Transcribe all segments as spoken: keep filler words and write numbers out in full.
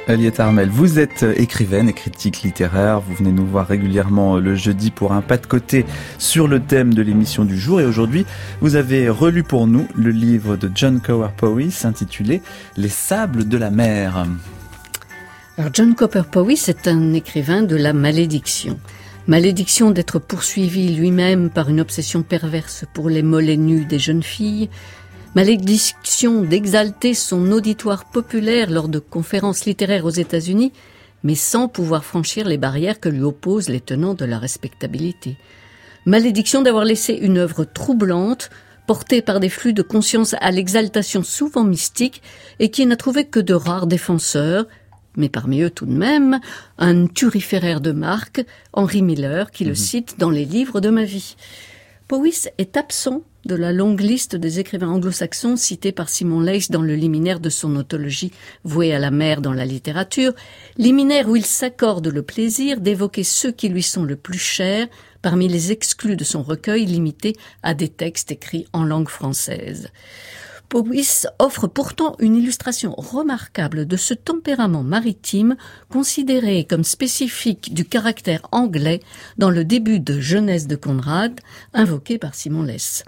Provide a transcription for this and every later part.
Aliette Armel, vous êtes écrivaine et critique littéraire. Vous venez nous voir régulièrement le jeudi pour un pas de côté sur le thème de l'émission du jour. Et aujourd'hui, vous avez relu pour nous le livre de John Cowper Powys intitulé « Les sables de la mer ». Alors John Cowper Powys est un écrivain de la malédiction. Malédiction d'être poursuivi lui-même par une obsession perverse pour les mollets nus des jeunes filles. Malédiction d'exalter son auditoire populaire lors de conférences littéraires aux États-Unis, mais sans pouvoir franchir les barrières que lui opposent les tenants de la respectabilité. Malédiction d'avoir laissé une œuvre troublante, portée par des flux de conscience à l'exaltation souvent mystique et qui n'a trouvé que de rares défenseurs, mais parmi eux tout de même, un turiféraire de marque, Henry Miller, qui le cite dans les livres de ma vie. Powys est absent de la longue liste des écrivains anglo-saxons cités par Simon Leys dans le liminaire de son anthologie vouée à la mer dans la littérature, liminaire où il s'accorde le plaisir d'évoquer ceux qui lui sont le plus chers parmi les exclus de son recueil limité à des textes écrits en langue française. Powys offre pourtant une illustration remarquable de ce tempérament maritime considéré comme spécifique du caractère anglais dans le début de Jeunesse de Conrad, invoqué par Simon Leys.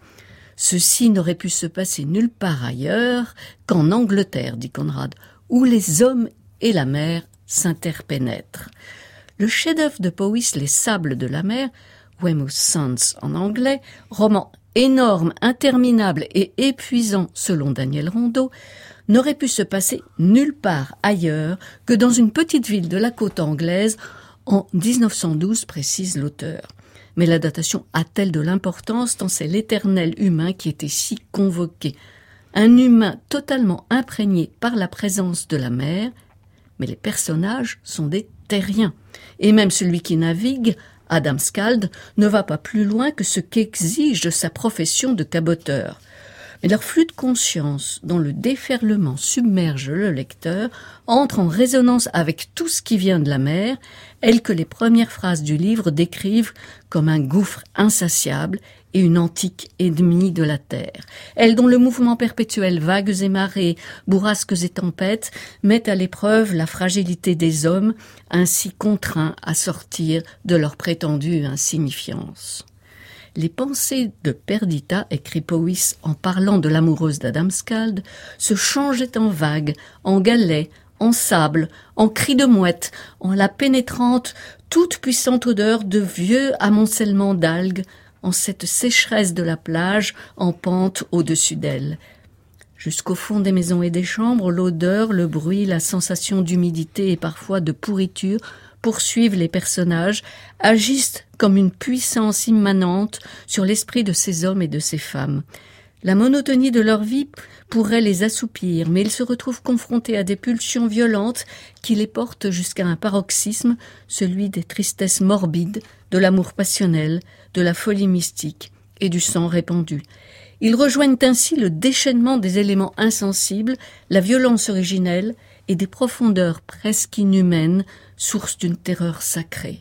Ceci n'aurait pu se passer nulle part ailleurs qu'en Angleterre, dit Conrad, où les hommes et la mer s'interpénètrent. Le chef-d'œuvre de Powys, Les sables de la mer, Weymouth Sands en anglais, roman énorme, interminable et épuisant selon Daniel Rondeau, n'aurait pu se passer nulle part ailleurs que dans une petite ville de la côte anglaise en dix-neuf cent douze, précise l'auteur. Mais la datation a-t-elle de l'importance tant c'est l'éternel humain qui est ici convoqué. Un humain totalement imprégné par la présence de la mer, mais les personnages sont des terriens. Et même celui qui navigue, Adam Scald, ne va pas plus loin que ce qu'exige sa profession de caboteur. Mais leur flux de conscience, dont le déferlement submerge le lecteur, entre en résonance avec tout ce qui vient de la mer, elle que les premières phrases du livre décrivent comme un gouffre insatiable et une antique ennemie de la terre. Elle dont le mouvement perpétuel, vagues et marées, bourrasques et tempêtes, met à l'épreuve la fragilité des hommes, ainsi contraints à sortir de leur prétendue insignifiance. Les pensées de Perdita, écrit Powys en parlant de l'amoureuse d'Adam Scald, se changeaient en vagues, en galets, en sable, en cris de mouette, en la pénétrante, toute puissante odeur de vieux amoncellement d'algues, en cette sécheresse de la plage en pente au-dessus d'elle. Jusqu'au fond des maisons et des chambres, l'odeur, le bruit, la sensation d'humidité et parfois de pourriture poursuivent les personnages, agissent comme une puissance immanente sur l'esprit de ces hommes et de ces femmes. La monotonie de leur vie pourrait les assoupir, mais ils se retrouvent confrontés à des pulsions violentes qui les portent jusqu'à un paroxysme, celui des tristesses morbides, de l'amour passionnel, de la folie mystique et du sang répandu. Ils rejoignent ainsi le déchaînement des éléments insensibles, la violence originelle et des profondeurs presque inhumaines, source d'une terreur sacrée.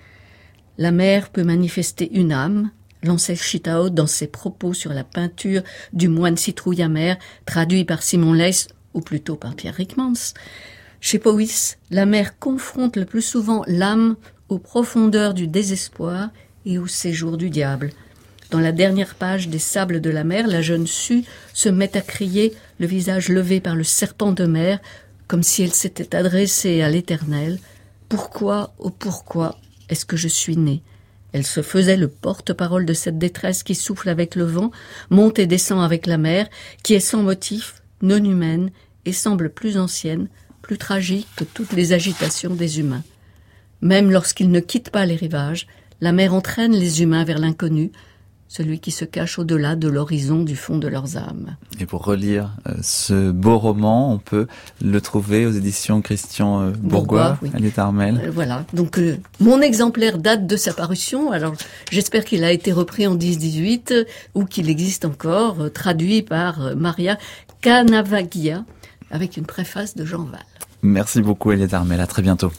La mer peut manifester une âme, lançait Chitaot dans ses propos sur la peinture du moine citrouille amer, traduit par Simon Leys, ou plutôt par Pierre Ryckmans. Chez Powys, la mer confronte le plus souvent l'âme aux profondeurs du désespoir et au séjour du diable. Dans la dernière page des Sables de la mer, la jeune Sue se met à crier, le visage levé par le serpent de mer, comme si elle s'était adressée à l'Éternel. « Pourquoi, oh pourquoi est-ce que je suis née ?» Elle se faisait le porte-parole de cette détresse qui souffle avec le vent, monte et descend avec la mer, qui est sans motif, non humaine, et semble plus ancienne, plus tragique que toutes les agitations des humains. Même lorsqu'ils ne quittent pas les rivages, la mer entraîne les humains vers l'inconnu, celui qui se cache au-delà de l'horizon du fond de leurs âmes. Et pour relire euh, ce beau roman, on peut le trouver aux éditions Christian euh, Bourgois, oui. Aliette Armel. Euh, voilà, donc euh, mon exemplaire date de sa parution, alors j'espère qu'il a été repris en dix dix-huit euh, ou qu'il existe encore, euh, traduit par euh, Maria Canavaggia, avec une préface de Jean Val. Merci beaucoup Aliette Armel, à très bientôt.